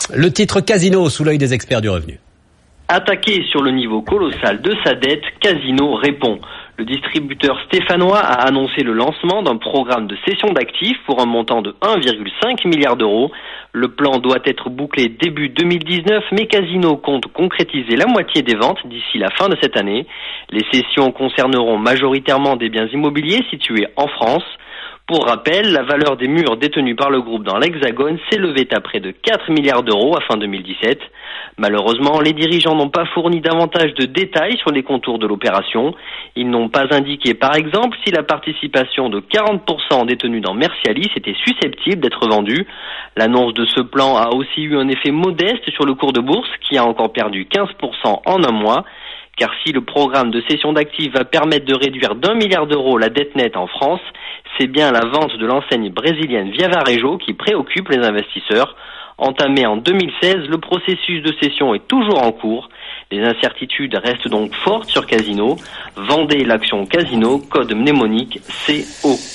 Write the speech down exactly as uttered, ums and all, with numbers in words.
Le titre Casino sous l'œil des experts du revenu. Attaqué sur le niveau colossal de sa dette, Casino répond. Le distributeur stéphanois a annoncé le lancement d'un programme de cession d'actifs pour un montant de un virgule cinq milliard d'euros. Le plan doit être bouclé début deux mille dix-neuf, mais Casino compte concrétiser la moitié des ventes d'ici la fin de cette année. Les cessions concerneront majoritairement des biens immobiliers situés en France. Pour rappel, la valeur des murs détenus par le groupe dans l'Hexagone s'élevait à près de quatre milliards d'euros à fin deux mille dix-sept. Malheureusement, les dirigeants n'ont pas fourni davantage de détails sur les contours de l'opération. Ils n'ont pas indiqué, par exemple, si la participation de quarante pour cent détenue dans Mercialis était susceptible d'être vendue. L'annonce de ce plan a aussi eu un effet modeste sur le cours de bourse, qui a encore perdu quinze pour cent en un mois. Car si le programme de cession d'actifs va permettre de réduire d'un milliard d'euros la dette nette en France, c'est bien la vente de l'enseigne brésilienne Via Varejo qui préoccupe les investisseurs. Entamé en deux mille seize, le processus de cession est toujours en cours. Les incertitudes restent donc fortes sur Casino. Vendez l'action Casino, code mnémonique C O.